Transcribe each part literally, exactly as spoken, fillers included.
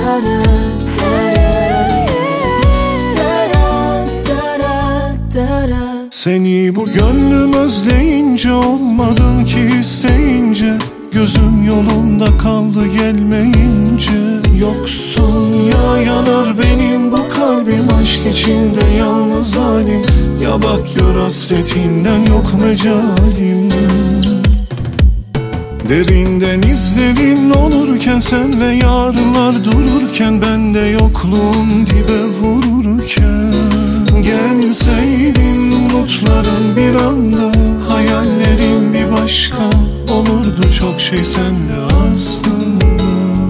Seni bu gönlüm özleyince, olmadın ki isteyince, gözüm yolunda kaldı gelmeyince. Yoksun ya, yanar benim bu kalbim, aşk içinde yalnız halim. Ya bak gör hasretinden yok mecalim. Derinden izlerin olurken, senle yarınlar dururken, ben de yokluğun dibe vururken. Gelseydin umutlarım bir anda, hayallerim bir başka, olurdu çok şey senle aslında.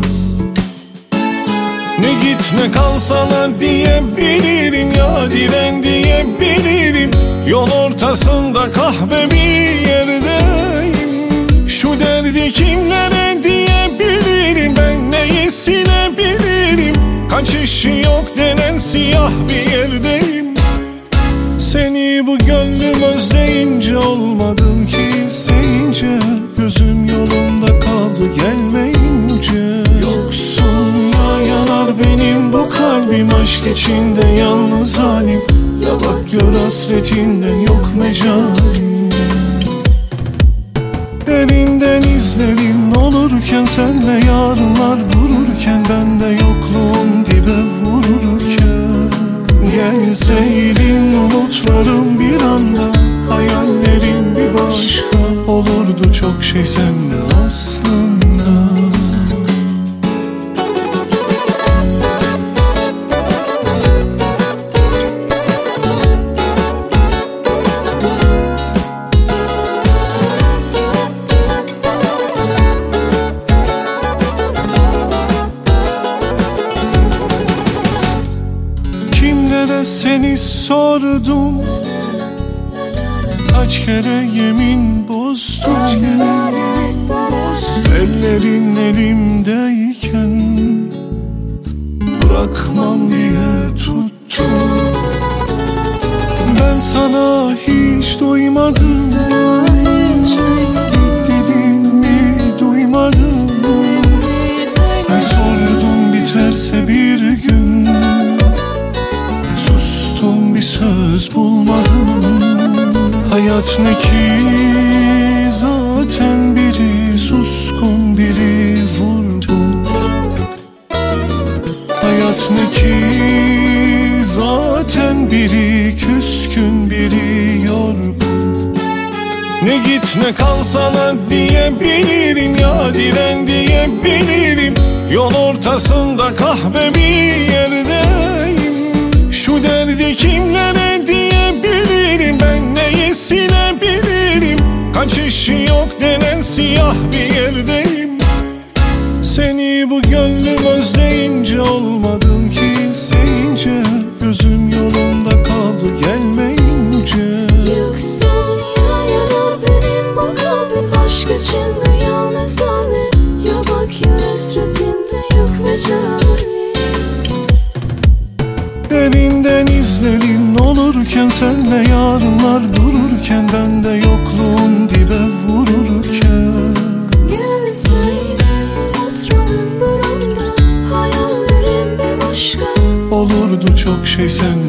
Ne git ne kal sana diyebilirim, ya diren diyebilirim. Yol ortasında kahve bir yerdeyim. Şu derdi kimlere diyebilirim, ben neyi silebilirim. Kaçışı yok denen siyah bir yerdeyim. Seni bu gönlüm özleyince, olmadım ki isteyince, gözüm yolunda kaldı gelmeyince. Yoksun ya, yanar benim bu kalbim, aşk içinde yalnız halim. Ya bak gör hasretinden yok mecalim. Derinden izlerin olurken, senle yarınlar dururken, ben de yokluğum dibe vururken. Gelseydin umutlarım bir anda, hayallerim bir başka, olurdu çok şey seninle aslında. Seni sordum, kaç kere yemin bozdum. Ellerin elimdeyken, bırakmam diye tuttum. Ben sana hiç doymadım, dediğimi duymadım. Ben sordum biterse bir gün, sustum bir söz bulmadım. Hayat ne ki zaten, biri suskun biri vurgun. Hayat ne ki zaten, biri küskün biri yorgun. Ne git ne kal sana diyebilirim, ya diren diyebilirim. Yol ortasında kahve bir yerdeyim. Şu derdi kimlere diyebilirim, ben neyi silebilirim. Kaçışı yok denen siyah bir yerdeyim. Seni bu gönlüm özleyince, olmadım ki isteyince, gözüm yolunda kaldı gelmeyince. Yoksun ya, yanar benim bu kalbim, aşk içinde yalnız halim. Ya bak ya hasretinde yok mecalim. Derinden izlerin olurken, senle yarınlar dururken, ben de yokluğun dibe vururken. Gelseydin umutlarım bir anda, hayallerim bir başka, olurdu çok şey sen